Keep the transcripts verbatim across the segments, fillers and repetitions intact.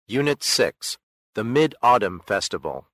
Unit six, the Mid-Autumn Festival.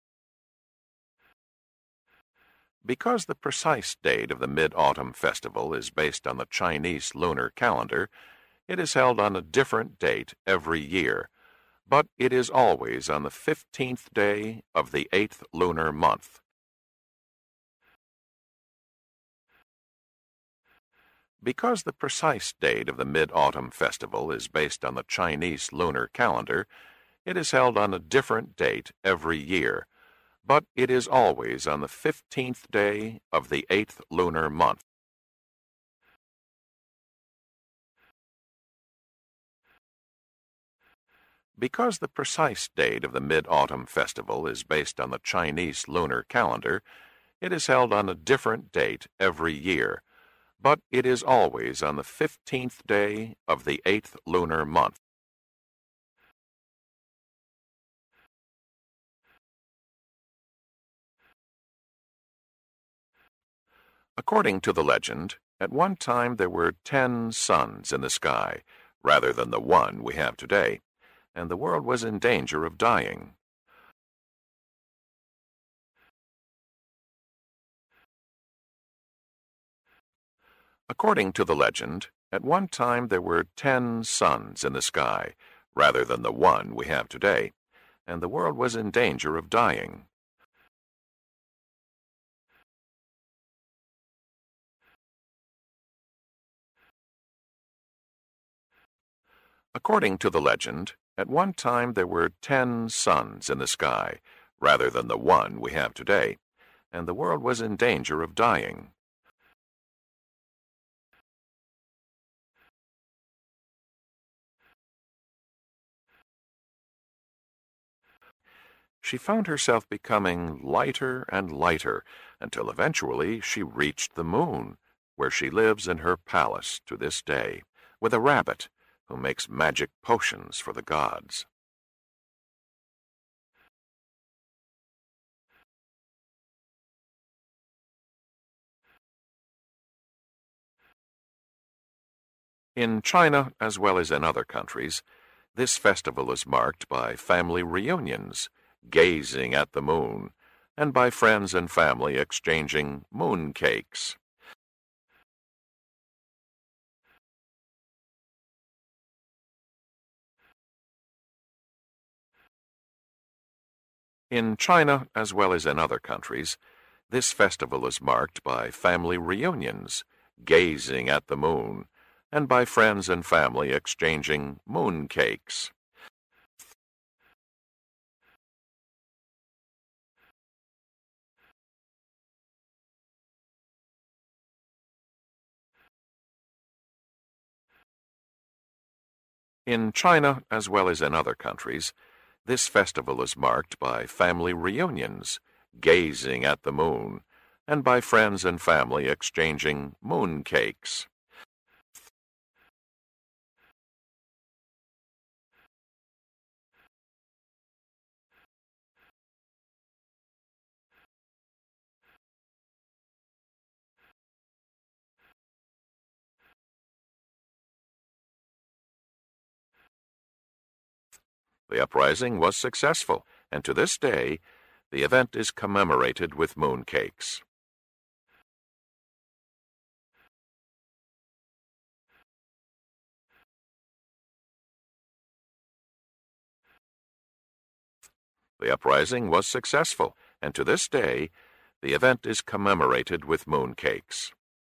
Because the precise date of the Mid-Autumn Festival is based on the Chinese lunar calendar, it is held on a different date every year, but it is always on the fifteenth day of the eighth lunar month. Because the precise date of the Mid-Autumn Festival is based on the Chinese lunar calendar, it is held on a different date every year, but it is always on the fifteenth day of the eighth lunar month. Because the precise date of the Mid-Autumn Festival is based on the Chinese lunar calendar, it is held on a different date every year, but it is always on the fifteenth day of the eighth lunar month. According to the legend, at one time there were ten suns in the sky, rather than the one we have today, and the world was in danger of dying. According to the legend, at one time there were ten suns in the sky, rather than the one we have today, and the world was in danger of dying. According to the legend, at one time there were ten suns in the sky, rather than the one we have today, and the world was in danger of dying. She found herself becoming lighter and lighter until eventually she reached the moon, where she lives in her palace to this day, with a rabbit who makes magic potions for the gods. In China, as well as in other countries, this festival is marked by family reunions, gazing at the moon, and by friends and family exchanging moon cakes. In China, as well as in other countries, this festival is marked by family reunions, gazing at the moon, and by friends and family exchanging moon cakes. In China, as well as in other countries, this festival is marked by family reunions, gazing at the moon, and by friends and family exchanging moon cakes. The uprising was successful, and to this day, the event is commemorated with moon cakes. The uprising was successful, and to this day, the event is commemorated with moon cakes.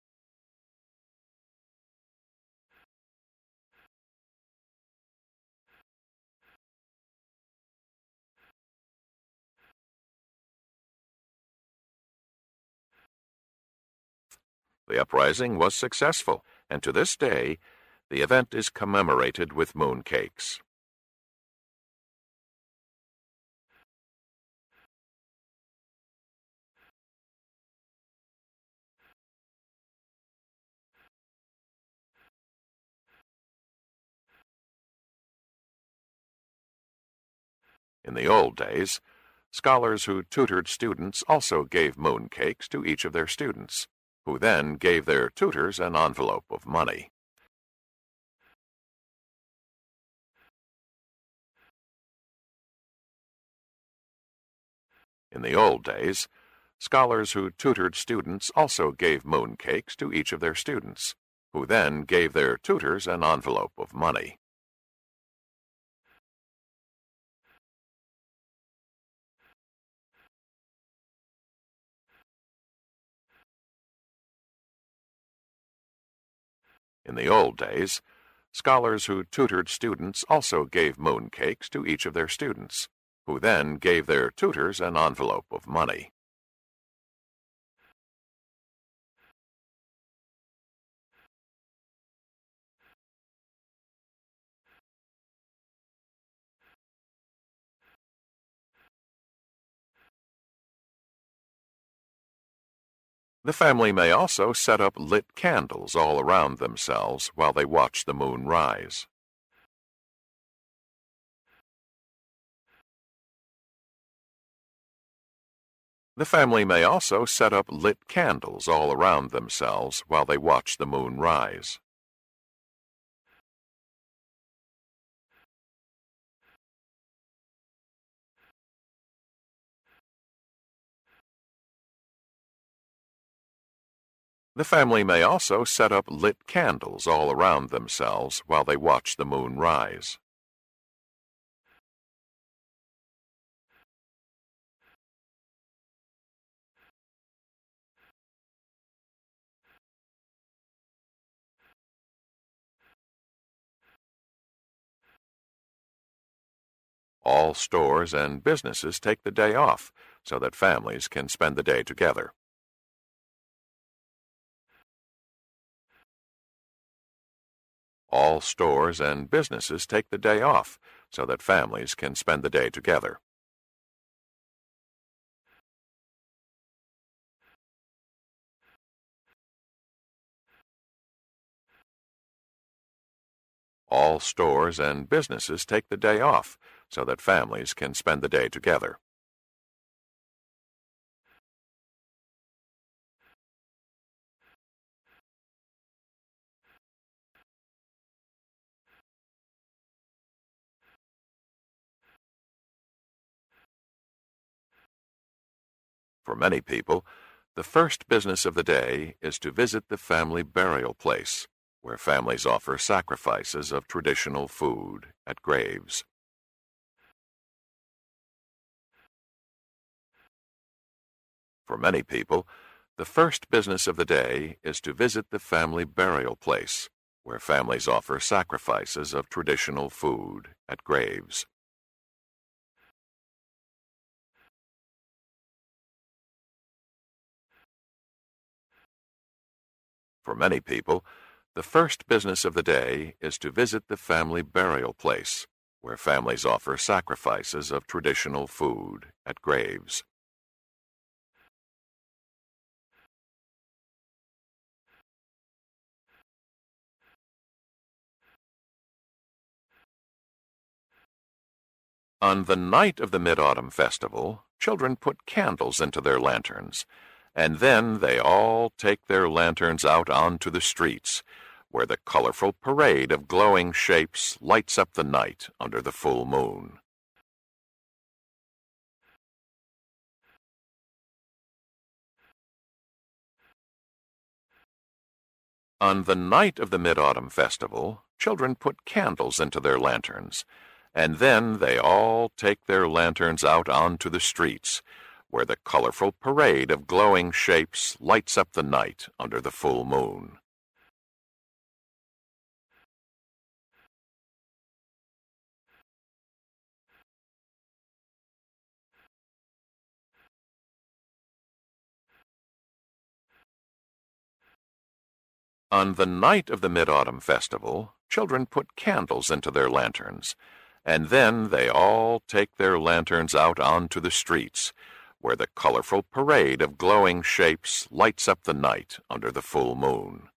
The uprising was successful, and to this day, the event is commemorated with moon cakes. In the old days, scholars who tutored students also gave moon cakes to each of their students, who then gave their tutors an envelope of money. In the old days, scholars who tutored students also gave mooncakes to each of their students, who then gave their tutors an envelope of money. In the old days, scholars who tutored students also gave mooncakes to each of their students, who then gave their tutors an envelope of money. The family may also set up lit candles all around themselves while they watch the moon rise. The family may also set up lit candles all around themselves while they watch the moon rise. The family may also set up lit candles all around themselves while they watch the moon rise. All stores and businesses take the day off so that families can spend the day together. All stores and businesses take the day off so that families can spend the day together. All stores and businesses take the day off so that families can spend the day together. For many people, the first business of the day is to visit the family burial place, where families offer sacrifices of traditional food at graves. For many people, the first business of the day is to visit the family burial place, where families offer sacrifices of traditional food at graves. For many people, the first business of the day is to visit the family burial place, where families offer sacrifices of traditional food at graves. On the night of the Mid-Autumn Festival, children put candles into their lanterns, and then they all take their lanterns out onto the streets, where the colorful parade of glowing shapes lights up the night under the full moon. On the night of the Mid-Autumn Festival, children put candles into their lanterns, and then they all take their lanterns out onto the streets, where the colorful parade of glowing shapes lights up the night under the full moon. On the night of the Mid-Autumn Festival, children put candles into their lanterns, and then they all take their lanterns out onto the streets, where the colorful parade of glowing shapes lights up the night under the full moon.